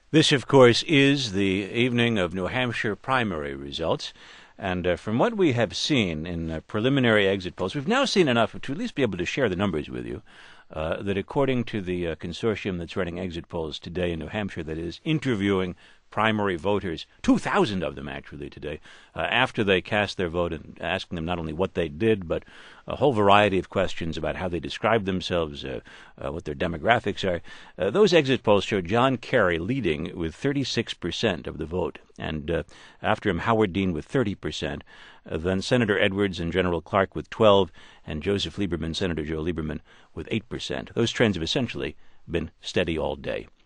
This, of course, is the evening of New Hampshire primary results. And from what we have seen in preliminary exit polls, we've now seen enough to at least be able to share the numbers with you, that according to the consortium that's running exit polls today in New Hampshire, that is interviewing primary voters, 2,000 of them actually today, after they cast their vote, and asking them not only what they did, but a whole variety of questions about how they describe themselves, what their demographics are. Those exit polls show John Kerry leading with 36% of the vote, and after him Howard Dean with 30%, then Senator Edwards and General Clark with 12%, and Joseph Lieberman, Senator Joe Lieberman, with 8%. Those trends have essentially been steady all day.